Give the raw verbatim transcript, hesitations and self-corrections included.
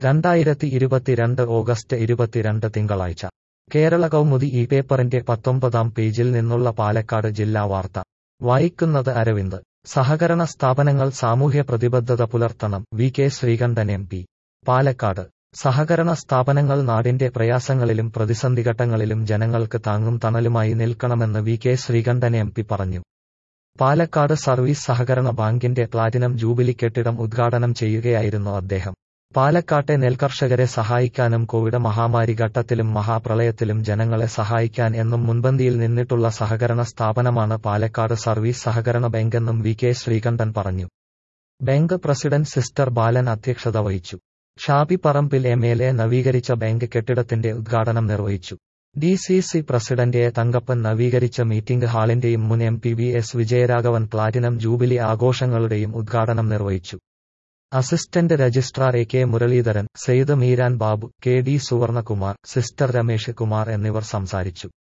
രണ്ടായിരത്തി ഇരുപത്തിരണ്ട് ഓഗസ്റ്റ് ഇരുപത്തിരണ്ട് തിങ്കളാഴ്ച കേരള കൗമുദി ഈ പേപ്പറിന്റെ പത്തൊമ്പതാം പേജിൽ നിന്നുള്ള പാലക്കാട് ജില്ലാ വാർത്ത വായിക്കുന്നത് അരവിന്ദ്. സഹകരണ സ്ഥാപനങ്ങൾ സാമൂഹ്യ പ്രതിബദ്ധത പുലർത്തണം. V K Sreekandan M P. Palakkad. സഹകരണ സ്ഥാപനങ്ങൾ നാടിന്റെ പ്രയാസങ്ങളിലും പ്രതിസന്ധിഘട്ടങ്ങളിലും ജനങ്ങൾക്ക് താങ്ങും തണലുമായി നിൽക്കണമെന്ന് V K Sreekandan M P പറഞ്ഞു. പാലക്കാട് സർവീസ് സഹകരണ ബാങ്കിന്റെ പ്ലാറ്റിനം ജൂബിലി കെട്ടിടം ഉദ്ഘാടനം ചെയ്യുകയായിരുന്നു അദ്ദേഹം. പാലക്കാട്ടെ നെൽകർഷകരെ സഹായിക്കാനും കോവിഡ് മഹാമാരി ഘട്ടത്തിലും മഹാപ്രളയത്തിലും ജനങ്ങളെ സഹായിക്കാൻ എന്നും മുൻപന്തിയിൽ നിന്നിട്ടുള്ള സഹകരണ സ്ഥാപനമാണ് പാലക്കാട് സർവീസ് സഹകരണ ബാങ്കെന്നും വി കെ ശ്രീകണ്ഠൻ പറഞ്ഞു. ബാങ്ക് പ്രസിഡന്റ് സിസ്റ്റർ ബാലൻ അധ്യക്ഷത വഹിച്ചു. Shafi Parambil M L A നവീകരിച്ച ബാങ്ക് കെട്ടിടത്തിന്റെ ഉദ്ഘാടനം നിർവഹിച്ചു. D C C president A Thankappan നവീകരിച്ച മീറ്റിംഗ് ഹാളിന്റെയും മുൻ M P V S Vijayaraghavan platinum jubilee ആഘോഷങ്ങളുടെയും ഉദ്ഘാടനം നിർവഹിച്ചു. Assistant registrar A K Muraleedharan, Syed Meeran Babu, K D Suvarnakumar, sister Ramesh Kumar എന്നിവർ സംസാരിച്ചു.